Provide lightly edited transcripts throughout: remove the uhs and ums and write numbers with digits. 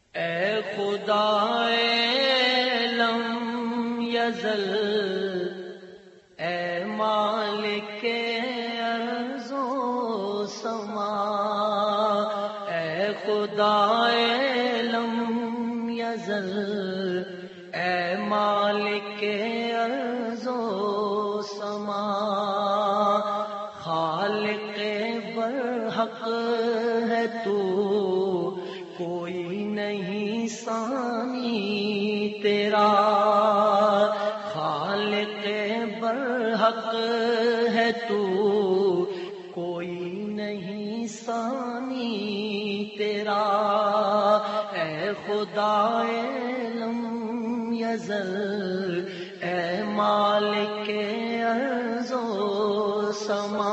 اے خدائے لم یزل، اے مالک ارض و سما، اے خدائے لم یزل، اے مالک ارض و سما، خالق برحق ہے تو، کوئی نہیں ثانی تیرا، خالق برحق ہے تو، کوئی نہیں ثانی تیرا، اے خدائے لم یزل، اے مالک ارض و سما۔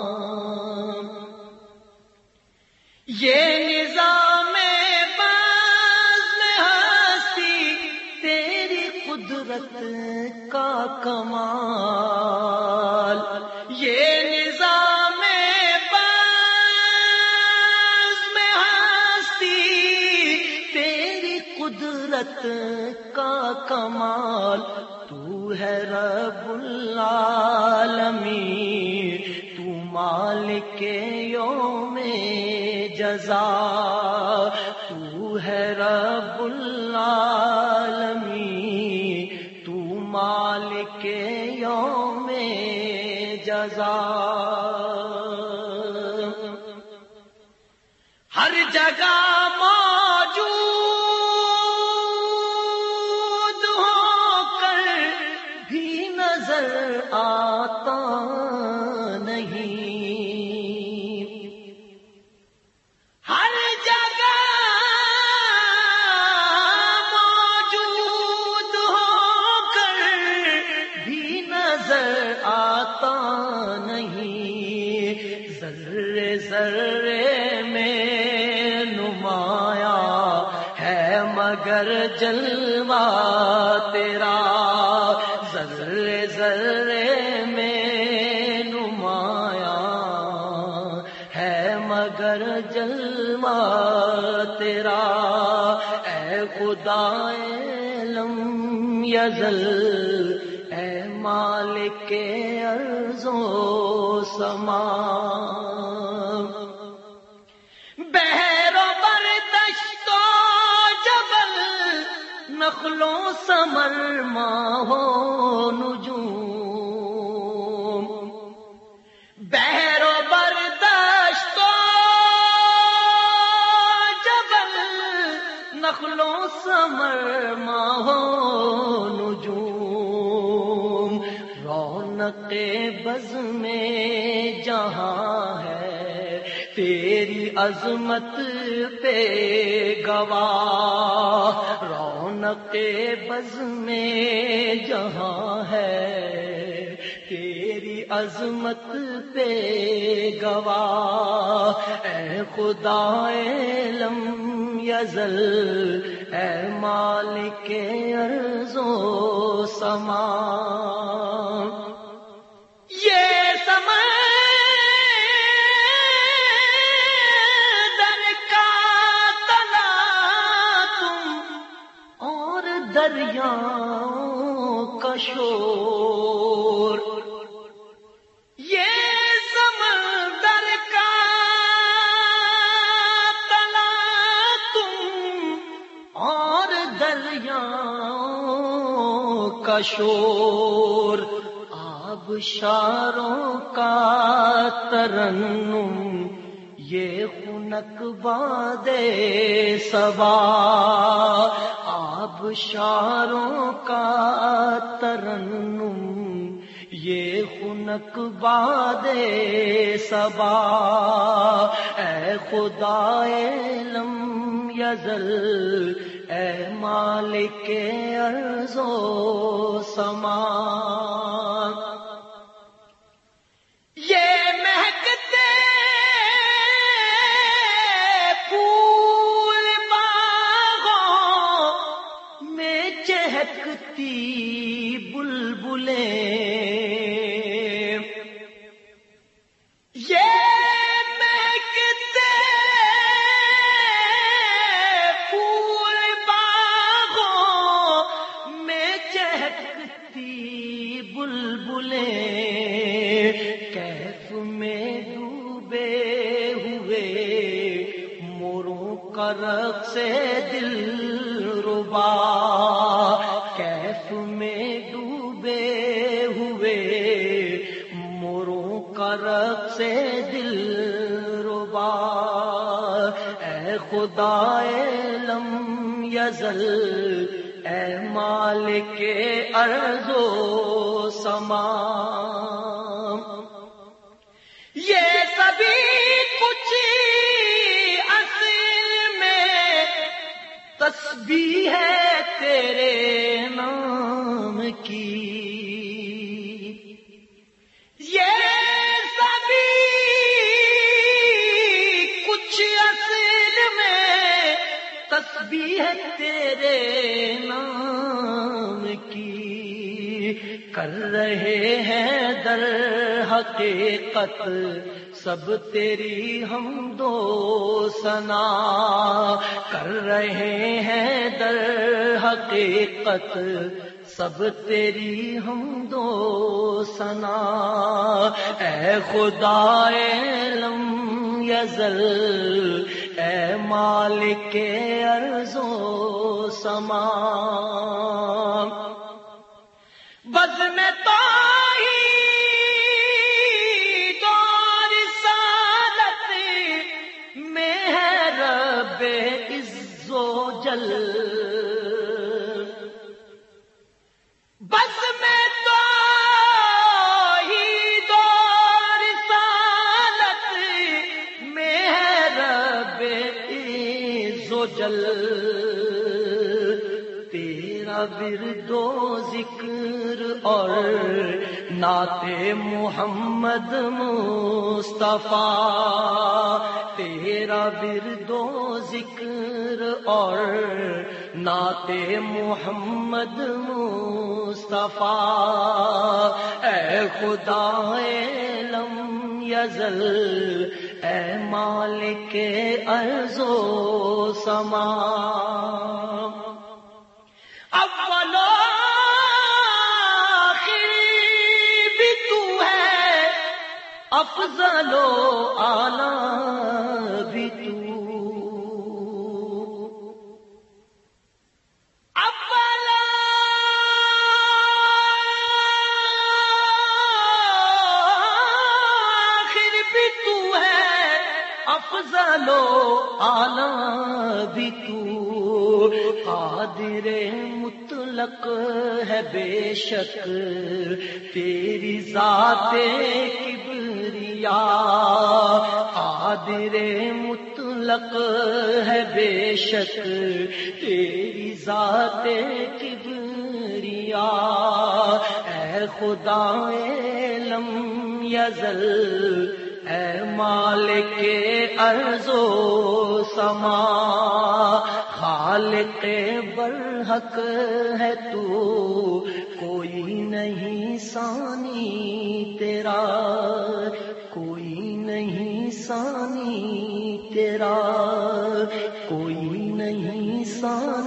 یہ نظام بزم ہستی تیری قدرت کا کمال، یہ نظام بزم ہستی تیری قدرت کا کمال، تو ہے رب العالمین، تو مالک یوم جزا، تو ہے رب العالمین، تو مالک یوم جزا، ہر جگہ موجود ہو کر بھی نظر آتا ذرے ذرے میں نمایاں ہے مگر جلوہ تیرا، ذرے ذرے میں نمایاں ہے مگر جلوہ تیرا، اے خدائے لم یزل، اے مالک ارض و سما، بحر و بر دشت و جبل، نخل و ثمر ماہ و نجوم، بحر و بر دشت و جبل، نخل و ثمر ماہ و نجوم، رونق بز میں جہاں ہے تیری عظمت پہ گواہ، رونق بز میں جہاں ہے تیری عظمت پہ گواہ، اے خدائے لم یزل، اے مالک ارض و سما، یہ سمندر کا تلا تم اور دریاؤں کا شور، یہ سمندر کا تلا تم اور دریاؤں کا شور، آبشاروں کا ترنم، یہ خنک باد صبا، آبشاروں کا ترنم، یہ خنک باد صبا، اے خدائے لم یزل، اے مالک ارض و سما، یہ مہکتے پھول باغوں میں چہکتی بلبلیں، یہ مہکتے پھول کا رقص دل ربا، کیف میں ڈوبے ہوئے موروں کا رقص دل ربا، اے خدائے لم یزل، اے مالک ارض و سما، یہ سبھی کچھ اصل میں تسبیح ہے تیرے نام کی، یہ سبھی کچھ اصل میں تسبیح ہے تیرے نام کی، کر رہے ہیں در حقیقت سب تیری حمد و ثنا، کر رہے ہیں در حقیقت سب تیری حمد و ثنا، اے خدائے لم یزل، اے مالک ارض و سما، بزم توحید اور رسالت میں ہے رب عز و جل، بزم توحید اور رسالت میں ہے رب عز و جل، تیرا ورد و ذکر اور نعت محمد مصطفیٰ، تیرا ورد و ذکر اور نعت محمد مصطفیٰ، اے خدائے لم یزل، اے مالک ارض و سما، اول و آخر بھی تو ہے، افضل و اعلی بھی تو، اول آخر بھی تو ہے، افضل و اعلی بھی تو، قادر مطلق ہے بے شک تیری ذات کبریا، قادر مطلق ہے بے شک تیری ذات کبریا، اے خدائے لم یزل، اے مالک ارض و سما، خالق برحق ہے تو، کوئی نہیں ثانی تیرا، کوئی نہیں ثانی تیرا، کوئی نہیں ثانی